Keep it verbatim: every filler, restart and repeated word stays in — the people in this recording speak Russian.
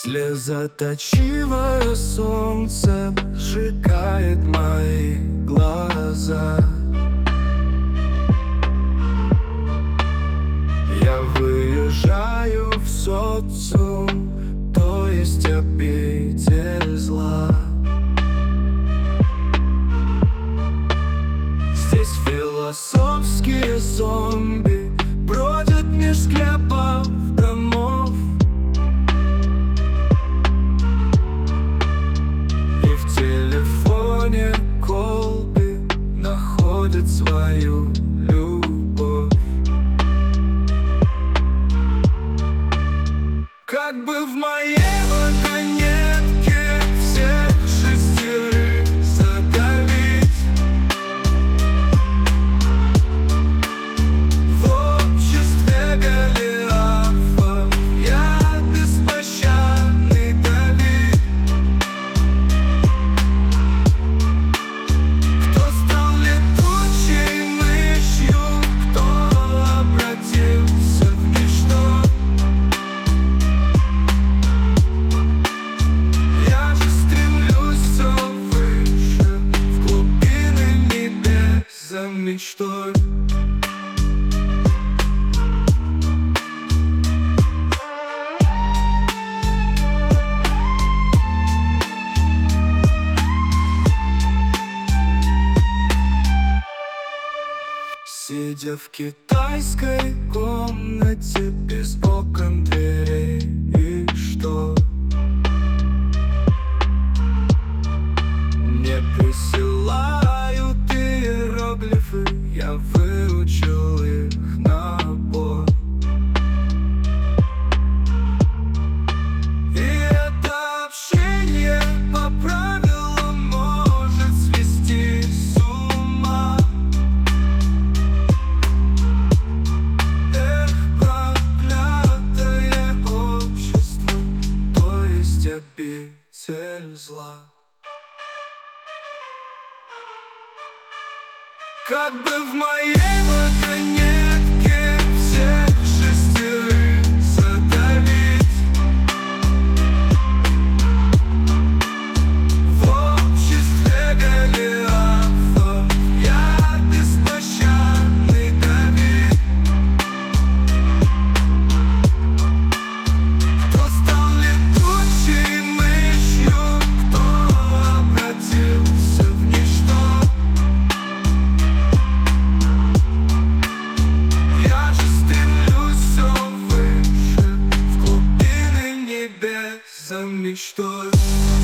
Слезоточивое солнце сжигает мои глаза. Я выезжаю в социум, то есть обитель зла. Здесь философские зомби бродят меж склепов домов. И в телефоне колбы находят свою любовь. Как бы в моей вагонетке всех шестерых задавить. В обществе голиафов я беспощадный Давид. Кто стал летучей мышью, кто обратился в ничто. Я же стремлюсь все выше, в глубины небес за мечтой. Сидя в китайской комнате без окон, дверей и штор, мне присылают иероглифы, я выучил их набор. И это общение по правилам может свести с ума. Эх, проклятое общество, то есть обитель зла. Как бы в моей вагонетке всех шестерых задавить. В обществе голиафов я беспощадный Давид. Кто стал летучей мышью, кто обратился в ничто. Я же стремлюсь все выше, в глубины небес за мечтой.